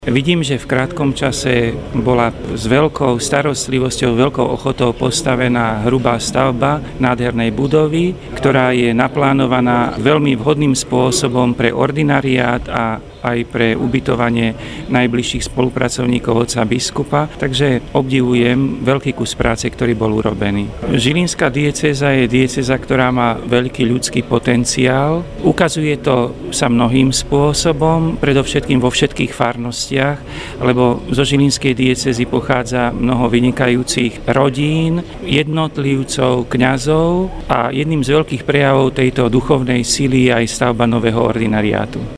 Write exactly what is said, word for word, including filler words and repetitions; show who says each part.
Speaker 1: Vidím, že v krátkom čase bola s veľkou starostlivosťou, veľkou ochotou postavená hrubá stavba nádhernej budovy, ktorá je naplánovaná veľmi vhodným spôsobom pre ordinariát a aj pre ubytovanie najbližších spolupracovníkov otca biskupa, takže obdivujem veľký kus práce, ktorý bol urobený. Žilinská diecéza je diecéza, ktorá má veľký ľudský potenciál. Ukazuje to sa mnohým spôsobom, predovšetkým vo všetkých farnostiach, lebo zo žilinskej diecézy pochádza mnoho vynikajúcich rodín, jednotlivcov, kňazov a jedným z veľkých prejavov tejto duchovnej sily je aj stavba nového ordinariátu.